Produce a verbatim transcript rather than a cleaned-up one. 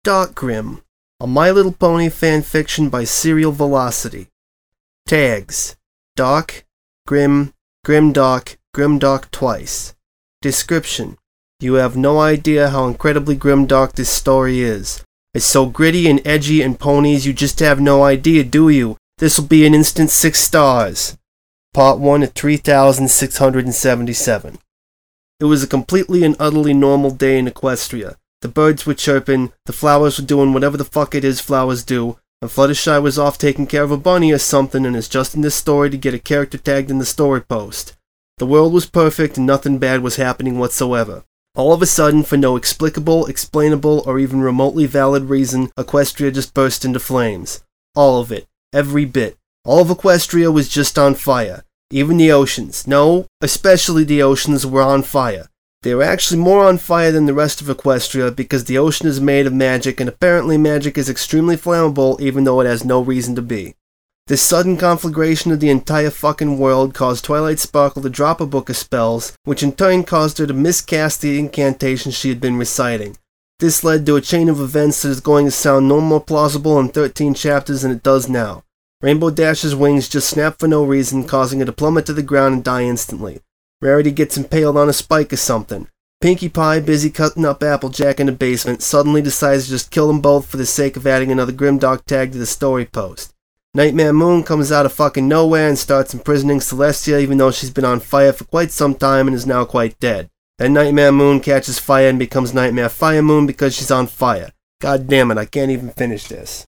Doc Grim, a My Little Pony fanfiction by Serial Velocity. Tags: Doc, Grim, Grimdoc, Grimdoc twice. Description: you have no idea how incredibly grimdark this story is. It's so gritty and edgy and ponies, you just have no idea, do you? This'll be an instant six stars. Part one at three thousand six hundred seventy-seven. It was a completely and utterly normal day in Equestria. The birds were chirping, the flowers were doing whatever the fuck it is flowers do, and Fluttershy was off taking care of a bunny or something and is just in this story to get a character tagged in the story post. The world was perfect and nothing bad was happening whatsoever. All of a sudden, for no explicable, explainable, or even remotely valid reason, Equestria just burst into flames. All of it. Every bit. All of Equestria was just on fire. Even the oceans. No, especially the oceans were on fire. They were actually more on fire than the rest of Equestria because the ocean is made of magic and apparently magic is extremely flammable even though it has no reason to be. This sudden conflagration of the entire fucking world caused Twilight Sparkle to drop a book of spells, which in turn caused her to miscast the incantation she had been reciting. This led to a chain of events that is going to sound no more plausible in thirteen chapters than it does now. Rainbow Dash's wings just snap for no reason, causing her to plummet to the ground and die instantly. Rarity gets impaled on a spike or something. Pinkie Pie, busy cutting up Applejack in the basement, suddenly decides to just kill them both for the sake of adding another Grimdark tag to the story post. Nightmare Moon comes out of fucking nowhere and starts imprisoning Celestia even though she's been on fire for quite some time and is now quite dead. Then Nightmare Moon catches fire and becomes Nightmare Fire Moon because she's on fire. God damn it, I can't even finish this.